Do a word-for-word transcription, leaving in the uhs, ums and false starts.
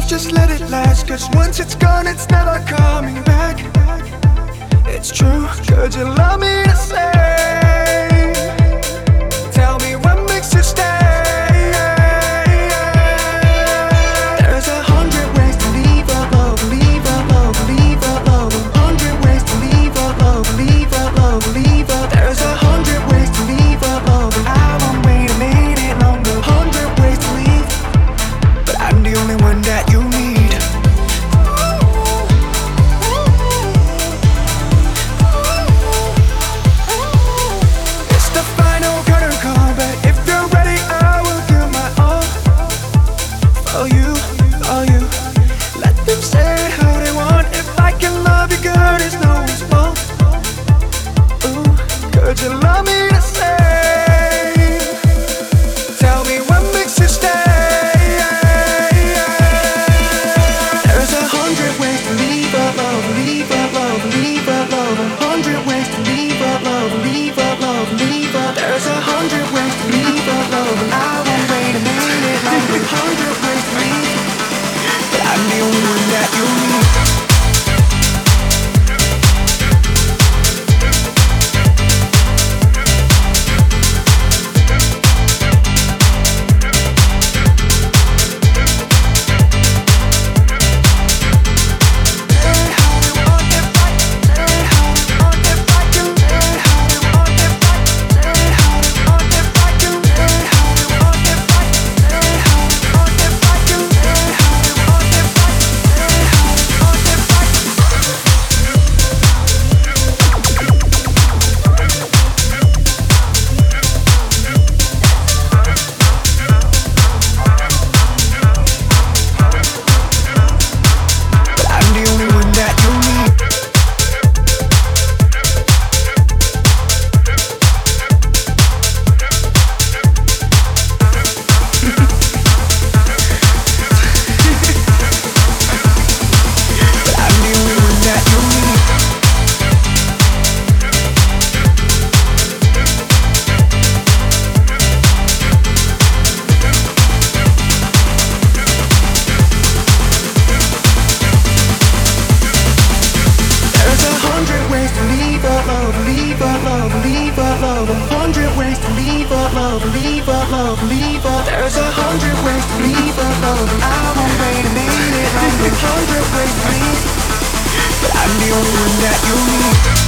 just let it last, cause once it's gone it's never coming back. It's true, could you love me the same? Tell me what makes you stay. There's a hundred ways to leave a love, leave a love, leave a love. A hundred ways to leave a love, leave a love, leave a. There's a hundred ways to leave a love, and I won't wait a minute longer. Hundred ways to leave, but I'm the only one that you need. It's the final curtain call, but if you're ready, I will give my all. For you, for you. Let them say how they want. If I can love you good, it's no one's fault. Ooh, could you love me the same? Tell me what makes you stay. There's a hundred ways to leave a love, leave a love, leave a love. A hundred ways to leave a love, leave a love, leave a. There's a hundred ways to leave a love, and I won't wait a minute longer. Hundred ways to leave, but I'm the only one that you need. Leave a love, leave a. There's a hundred ways to leave a love, and I won't wait a minute longer. Hundred ways to leave, but I'm the only one that you need.